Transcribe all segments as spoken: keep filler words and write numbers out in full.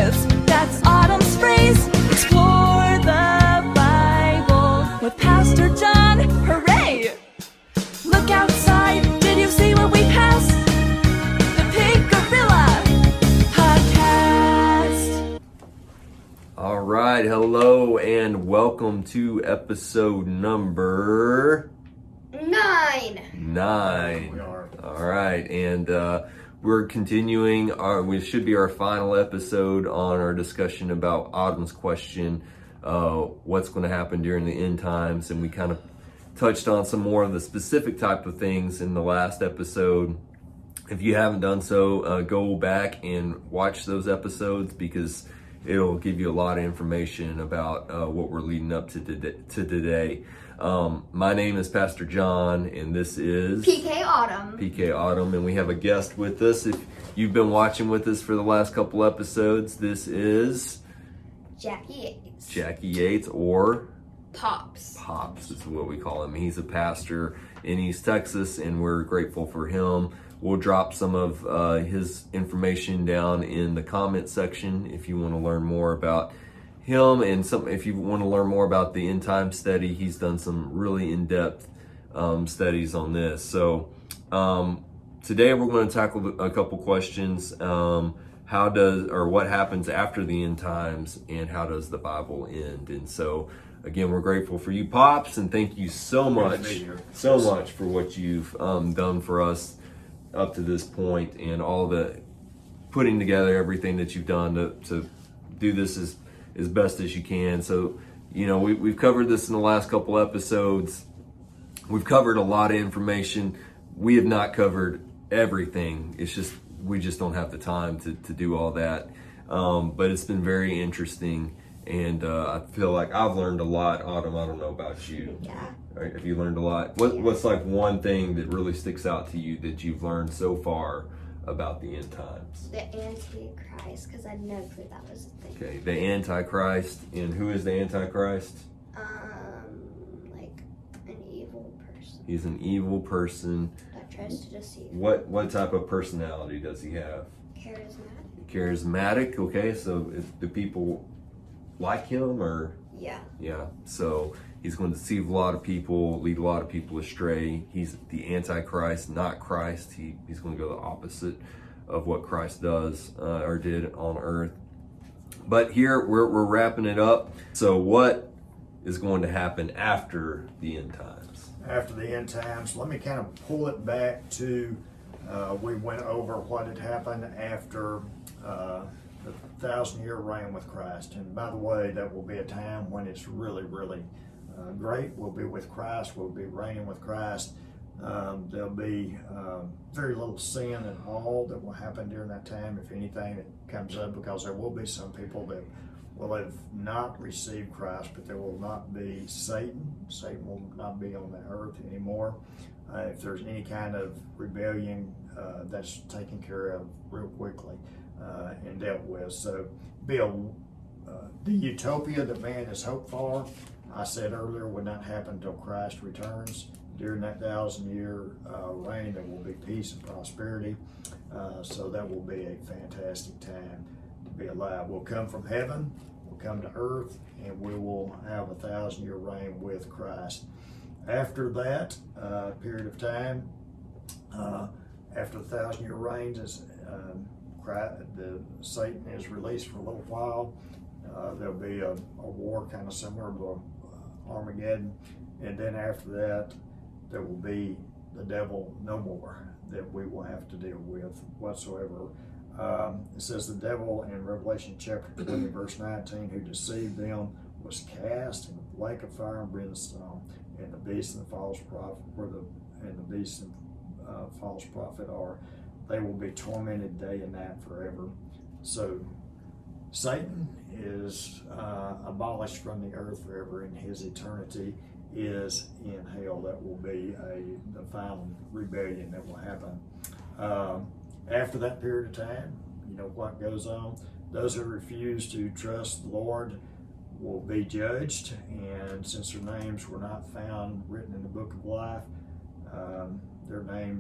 apocalypse, that's Autumn's phrase. Explore the Bible with Pastor John, hooray! Look outside, did you see what we passed? The Pig Gorilla Podcast. All right, hello and welcome to episode number Nine. nine. We are. All right, and uh, we're continuing our, we should be our final episode on our discussion about Autumn's question, uh, what's going to happen during the end times, and we kind of touched on some more of the specific type of things in the last episode. If you haven't done so, uh, go back and watch those episodes because it'll give you a lot of information about uh, what we're leading up to today. To today. Um, my name is Pastor John, and this is P K Autumn. P K Autumn, and we have a guest with us. If you've been watching with us for the last couple episodes, this is Jackie Yates. Jackie Yates, or Pops. Pops is what we call him. He's a pastor in East Texas, and we're grateful for him. We'll drop some of uh, his information down in the comment section if you want to learn more about him, and some if you want to learn more about the end time study. He's done some really in-depth um, studies on this. So um, today we're going to tackle a couple questions. Um, how does or what happens after the end times, and how does the Bible end? And so again, we're grateful for you, Pops, and thank you so much, so much for what you've um, done for us up to this point, and all the putting together everything that you've done to, to do this as, as best as you can. So, you know, we, we've covered this in the last couple episodes. We've covered a lot of information. We have not covered everything. It's just, we just don't have the time to, to do all that. Um, but it's been very interesting. And uh, I feel like I've learned a lot. Autumn, I don't know about you. Yeah. All right, have you learned a lot? What, Yeah. What's like one thing that really sticks out to you that you've learned so far about the end times? The Antichrist, because I never knew that was a thing. Okay, the Antichrist. And who is the Antichrist? Um, like an evil person He's an evil person. that tries to deceive. What what type of personality does he have? Charismatic. Charismatic. Okay, so is, do people like him, or? Yeah. Yeah, so he's going to deceive a lot of people, lead a lot of people astray. He's the Antichrist, not Christ. He, he's going to go the opposite of what Christ does uh, or did on earth. But here we're, we're wrapping it up. So what is going to happen after the end times? After the end times, let me kind of pull it back to, uh, we went over what had happened after uh, the thousand year reign with Christ. And by the way, that will be a time when it's really, really uh, great. We'll be with Christ. We'll be reigning with Christ. Um, there'll be um, very little sin and all that will happen during that time, if anything that comes up, because there will be some people that will have not received Christ, but there will not be Satan. Satan will not be on the earth anymore. Uh, if there's any kind of rebellion, uh, that's taken care of real quickly. Uh, and dealt with. So, Bill, uh, the utopia that man has hoped for, I said earlier, would not happen until Christ returns. During that thousand year uh, reign, there will be peace and prosperity. Uh, so that will be a fantastic time to be alive. We'll come from heaven, we'll come to earth, and we will have a thousand year reign with Christ. After that uh, period of time, uh, after the thousand year reign, is um, the Satan is released for a little while. Uh, there'll be a, a war kind of similar to uh, Armageddon, and then after that, there will be the devil no more that we will have to deal with whatsoever. Um, it says the devil in Revelation chapter twenty, verse nineteen, who deceived them was cast in the lake of fire and brimstone, and the beast and the false prophet, where the and the beast and uh, false prophet are. They will be tormented day and night forever. So Satan is uh, abolished from the earth forever, and his eternity is in hell. That will be a the final rebellion that will happen. Um, after that period of time, you know what goes on. Those who refuse to trust the Lord will be judged, and since their names were not found written in the book of life, um, their names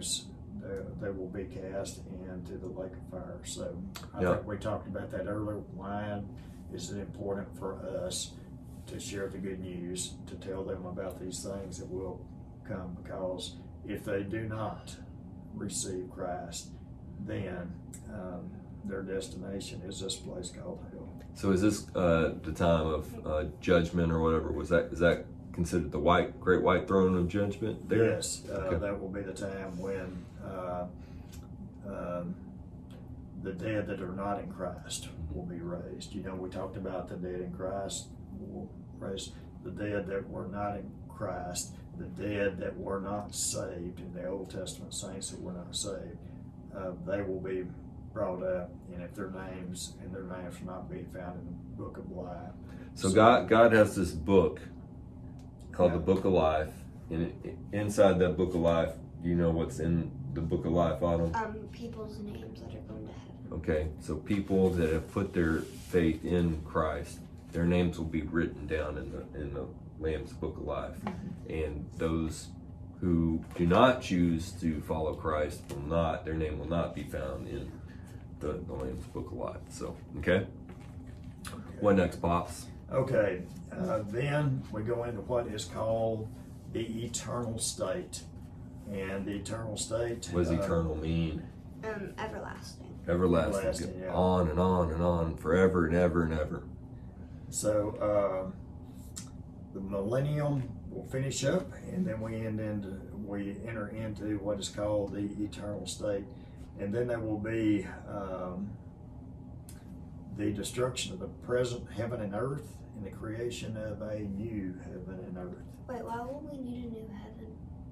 they, they will be cast into the lake of fire. So I Yeah. think we talked about that earlier. Why is it important for us to share the good news, to tell them about these things that will come? Because if they do not receive Christ, then um, their destination is this place called hell. So is this uh, the time of uh, judgment or whatever? Was that is that considered the white great white throne of judgment there? Yes, uh, Okay. that will be the time when uh, um, the dead that are not in Christ will be raised. You know, we talked about the dead in Christ will raise the dead that were not in Christ, the dead that were not saved in the Old Testament saints that were not saved. Uh, they will be brought up, and if their names and their names will not be found in the book of life. So God God has this book called Yeah. the Book of Life, and it, inside that Book of Life, do you know what's in the Book of Life, Autumn? Um, people's names that are going to heaven. Okay, so people that have put their faith in Christ, their names will be written down in the in the Lamb's Book of Life, and those who do not choose to follow Christ will not, their name will not be found in the, the Lamb's Book of Life. So, okay. What next, Pops? Okay, uh, then we go into what is called the eternal state. And the eternal state. What does uh, eternal mean? Um, everlasting. Everlasting. Everlasting, yeah. On and on and on, forever and ever and ever. So uh, the millennium will finish up, and then we end into we enter into what is called the eternal state, and then there will be um, the destruction of the present heaven and earth, and the creation of a new heaven and earth. Wait, why will we need a new heaven?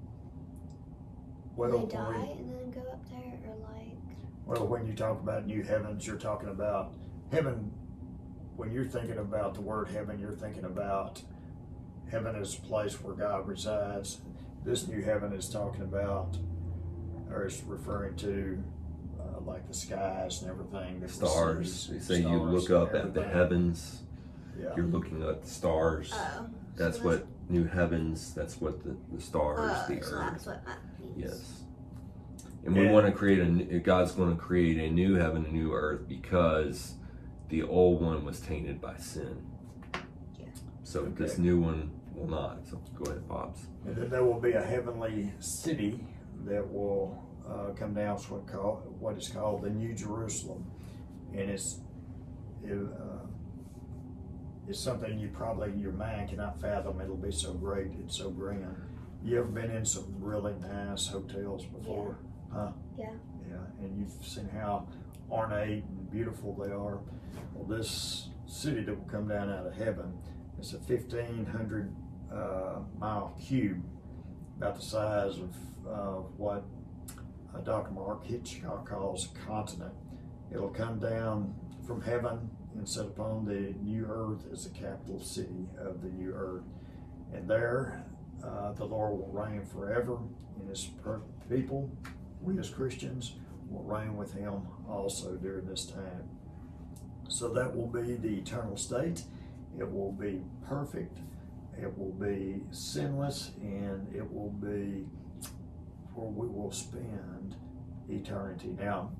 Well, Will they die when we- and then go up there, or like? Well, when you talk about new heavens, you're talking about heaven. When you're thinking about the word heaven, you're thinking about heaven as a place where God resides. This new heaven is talking about, or is referring to, uh, like the skies and everything. that we Stars. see, They say you stars look and up at the everything. heavens. Yeah. You're looking at the stars. Oh. That's so what new heavens. That's what the, the stars, Oh, the so earth. that's what that means. Yes. And we Yeah. want to create a. n- God's going to create a new heaven, a new earth, because the old one was tainted by sin. Yeah. So Okay. this new one will not. So go ahead, Pops. And then there will be a heavenly city that will uh, come down to what, call, what is called the New Jerusalem. And it's, it, uh, it's something you probably, your mind cannot fathom. It'll be so great and so grand. You ever been in some really nice hotels before? Huh? Yeah. Yeah, and you've seen how ornate and beautiful they are. Well, this city that will come down out of heaven, it's a fifteen hundred uh, mile cube, about the size of uh, what uh, Doctor Mark Hitchcock calls a continent. It'll come down from heaven and sit upon the new earth as the capital city of the new earth. And there, uh, the Lord will reign forever, and his per- people, we as Christians, will reign with him also during this time. So that will be the eternal state. It will be perfect. It will be sinless, and it will be where we will spend eternity. Now,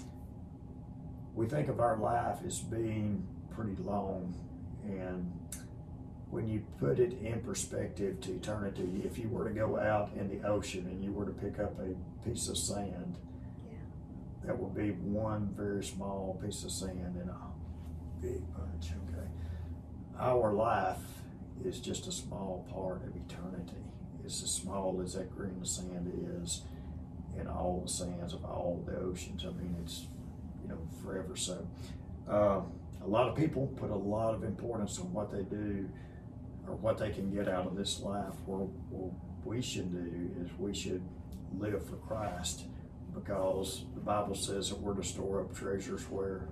we think of our life as being pretty long, and when you put it in perspective to eternity, if you were to go out in the ocean and you were to pick up a piece of sand, Yeah. that would be one very small piece of sand in a big bunch, okay? Our life is just a small part of eternity. It's as small as that grain of sand is in all the sands of all the oceans. I mean, it's, you know, forever. So uh, a lot of people put a lot of importance on what they do or what they can get out of this life. Well, what we should do is we should live for Christ, because the Bible says that we're to store up treasures where?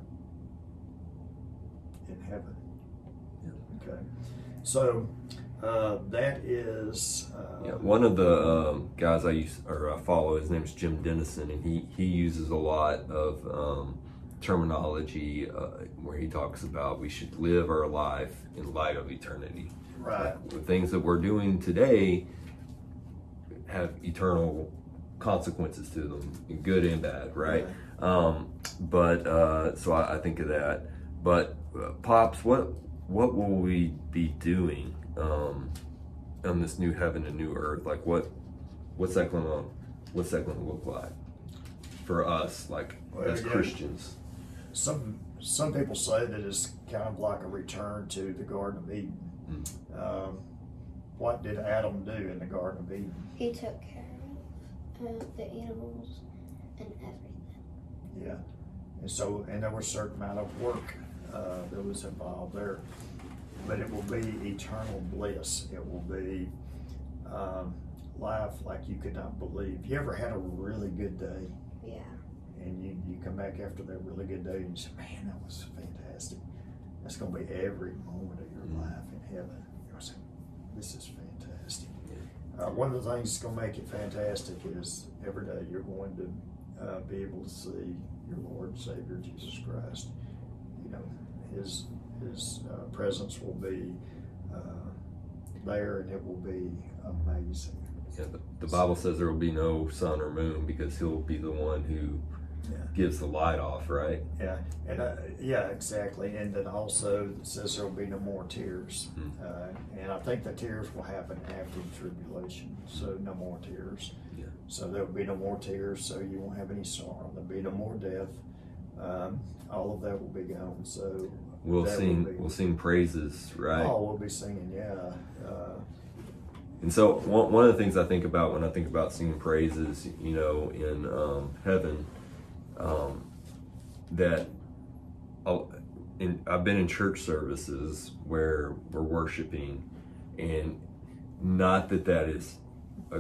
In heaven. Okay. So uh, that is uh, Yeah, one of the um, guys I use or I follow, his name is Jim Dennison, and he he uses a lot of um, terminology uh, where he talks about we should live our life in light of eternity. right. The things that we're doing today have eternal consequences to them, good and bad, right? Um, but uh, so I, I think of that. But uh, Pops, what what will we be doing um, on this new heaven and new earth? Like, what what's that gonna what's that gonna look like for us, like Well, as yeah. Christians? Some some people say that it's kind of like a return to the Garden of Eden. Mm. Um, what did Adam do in the Garden of Eden? He took care of uh, the animals and everything. Yeah, and so and there was a certain amount of work uh, that was involved there, but it will be eternal bliss. It will be um, life like you could not believe. You ever had a really good day, Yeah. and you, you come back after that really good day and you say, "Man, that was fantastic." That's going to be every moment of your life in heaven. You're going to say, "This is fantastic." Uh, one of the things that's going to make it fantastic is every day you're going to uh, be able to see your Lord and Savior Jesus Christ. You know, His His uh, presence will be uh, there, and it will be amazing. Yeah, the, the Bible says there will be no sun or moon because He'll be the one who Yeah. gives the light off, right? Yeah, and uh, yeah, exactly. And then also it says there will be no more tears. Hmm. Uh, and I think the tears will happen after the tribulation. So no more tears. Yeah. So there will be no more tears. So you won't have any sorrow. There'll be no more death. Um, all of that will be gone. So We'll that sing will be, we'll sing praises, right? Oh, we'll be singing. Yeah. Uh, And so one, one of the things I think about when I think about singing praises, you know, in um, heaven, um, that I'll, in, I've been in church services where we're worshiping, and not that that is a,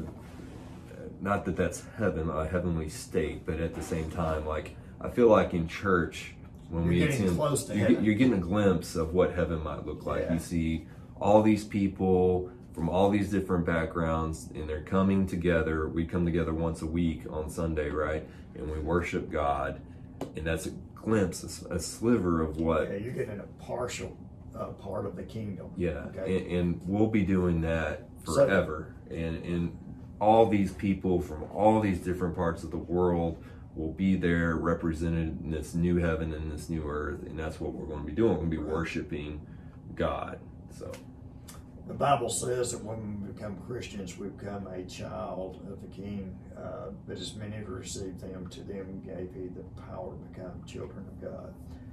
not that that's heaven, a heavenly state, but at the same time, like I feel like in church when You're we getting attend, close to you're, heaven. you're getting a glimpse of what heaven might look like. Yeah. You see all these people from all these different backgrounds, and they're coming together. We come together once a week on Sunday, right? And we worship God, and that's a glimpse, a, a sliver of what. yeah, you're getting a partial uh, part of the kingdom. Yeah, Okay. and, and we'll be doing that So- forever. And and all these people from all these different parts of the world will be there represented in this new heaven and this new earth, and that's what we're going to be doing. We're going to be Right. worshiping God. So. The Bible says that when we become Christians, we become a child of the King. Uh, but as many as received them, to them gave He the power to become children of God.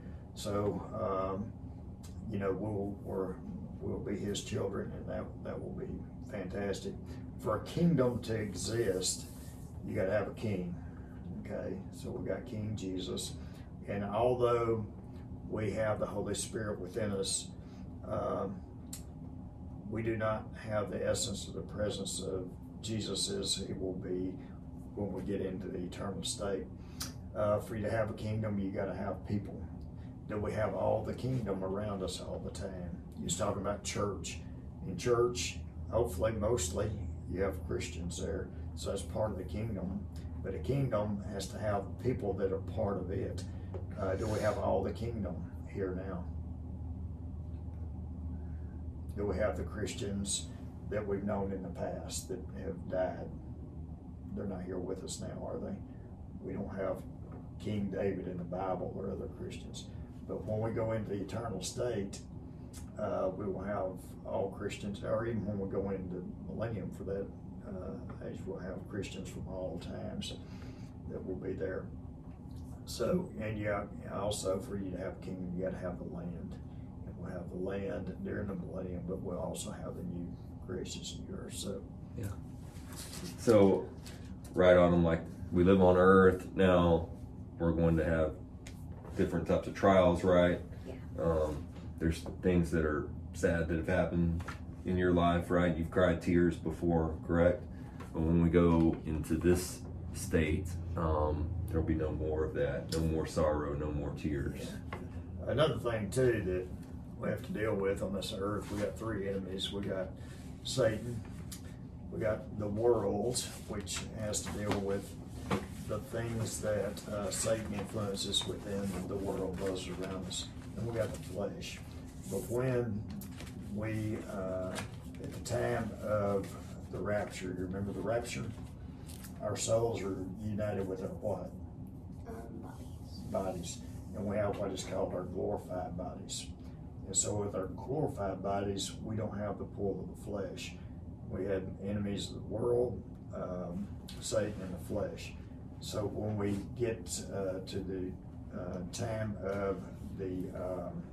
So, um, you know, we'll we're, we'll be His children, and that that will be fantastic. For a kingdom to exist, you got to have a king. Okay, so we got King Jesus, and although we have the Holy Spirit within us, um, we do not have the essence of the presence of Jesus as He will be when we get into the eternal state. Uh, for you to have a kingdom, you got to have people. Do we have all the kingdom around us all the time? You're talking about church. In church, hopefully, mostly, you have Christians there, so that's part of the kingdom. But a kingdom has to have people that are part of it. Uh, do we have all the kingdom here now? Do we have the Christians that we've known in the past that have died? They're not here with us now, are they? We don't have King David in the Bible or other Christians. But when we go into the eternal state, uh, we will have all Christians, or even when we go into millennium for that uh, age, we'll have Christians from all times that will be there. So, and yeah, also for you to have a kingdom, you got to have the land. And we'll have the land during the millennium, but we'll also have the new creations in the earth. So, Yeah. So, right on them, like we live on Earth now, we're going to have different types of trials, right? Yeah. Um, there's things that are sad that have happened in your life, right? You've cried tears before, correct? But when we go into this state, um, there'll be no more of that, no more sorrow, no more tears. yeah. Another thing too that we have to deal with on this earth, we got three enemies. We got Satan, we got the world, which has to deal with the things that uh, Satan influences within the world, those around us. And we got the flesh. But when we, uh, at the time of the rapture, you remember the rapture? our souls are united with our what? Um, bodies. Bodies. And we have what is called our glorified bodies. And so with our glorified bodies, we don't have the pull of the flesh. We had enemies of the world, um, Satan and the flesh. So when we get uh, to the uh, time of the, um,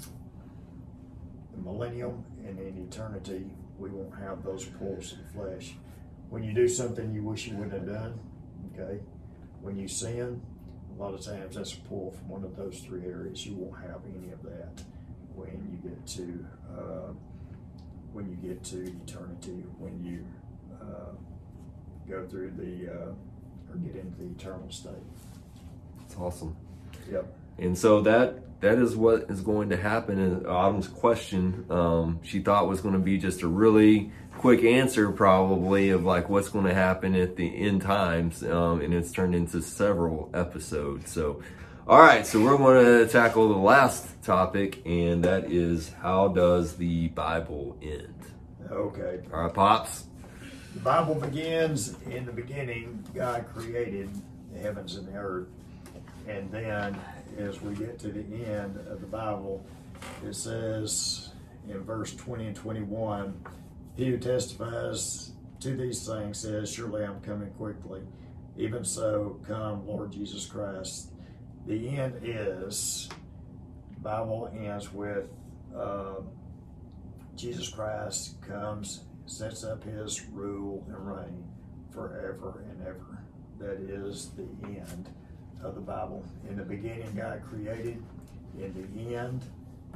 the millennium and in eternity, we won't have those pulls of the flesh. When you do something you wish you wouldn't have done, okay, when you sin, a lot of times that's a pull from one of those three areas. You won't have any of that when you get to uh, when you get to eternity, when you uh, go through the uh, or get into the eternal state. That's awesome. Yep. And so that that is what is going to happen. And Autumn's question, um, she thought was going to be just a really quick answer, probably, of like what's going to happen at the end times, um, and it's turned into several episodes. So, all right, so we're going to tackle the last topic, and that is, how does the Bible end? Okay. All right, Pops. The Bible begins, in the beginning, God created the heavens and the earth. And then, as we get to the end of the Bible, it says in verse twenty and twenty-one, he who testifies to these things says, surely I'm coming quickly. Even so, come, Lord Jesus Christ. The end is, the Bible ends with uh, Jesus Christ comes, sets up his rule and reign forever and ever. That is the end of the Bible. In the beginning, God created. In the end,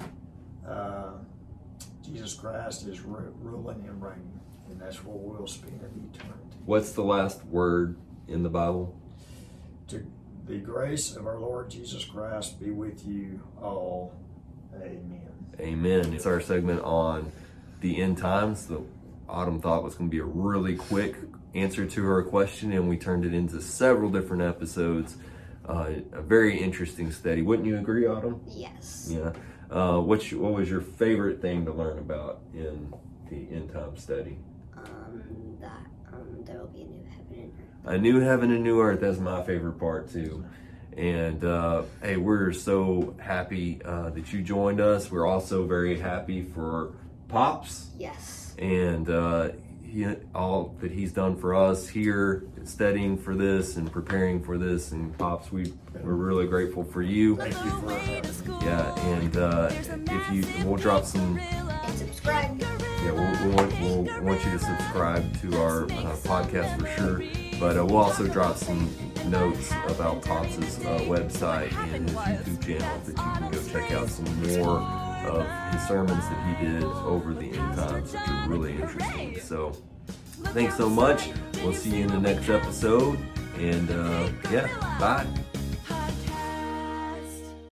uh, Jesus Christ is ru- ruling and reigning, and that's where we'll spend eternity. What's the last word in the Bible? To the grace of our Lord Jesus Christ be with you all. Amen. Amen. It's our segment on the end times. The Autumn thought was going to be a really quick answer to her question, and we turned it into several different episodes. Uh, a very interesting study. Wouldn't you agree, Autumn? Yes. Yeah. Uh, what's your, what was your favorite thing to learn about in the end time study? Um, that um, there will be a new heaven and earth. A new heaven and new earth. That's my favorite part too. And uh, hey, we're so happy uh, that you joined us. We're also very happy for Pops. Yes. And uh, he, all that he's done for us here, studying for this and preparing for this. And Pops, we we're really grateful for you. Thank you for having me. Yeah, and uh, if you, we'll drop some. And subscribe. Yeah, we'll, we want we'll want you to subscribe to our uh, podcast for sure. But uh, we'll also drop some notes about Pops' uh, website and his YouTube channel that you can go check out some more of his sermons that he did over the end times, which are really interesting. So thanks so much. We'll see you in the next episode. And uh, yeah, bye.